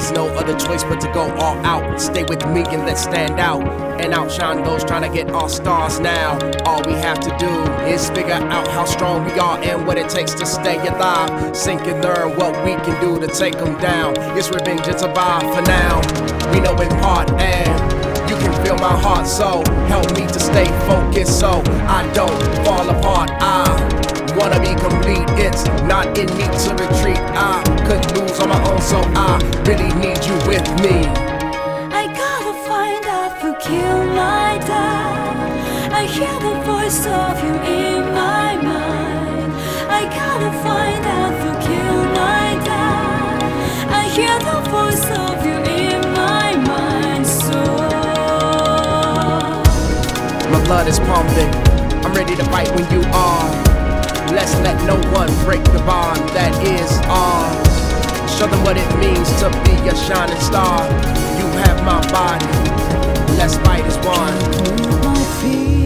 there's no other choice but to go all out. Stay with me and let's stand out and outshine those trying to get our stars now. All we have to do is figure out how strong we are and what it takes to stay alive. Sink and learn what we can do to take them down. It's revenge and survive for now. We know in part and you can feel my heart, so help me to stay focused so I don't fall apart. I wanna be complete, it's not in me to retreat. I could lose on my own, so I really need you with me. I gotta find out who killed my dad. I hear the voice of you in my mind. I gotta find out who killed my dad. I hear the voice of you in my mind. So my blood is pumping, I'm ready to fight when you are. Let's let no one break the bond that is ours. Show them what it means to be a shining star. You have my body, let's fight as one. Move my feet.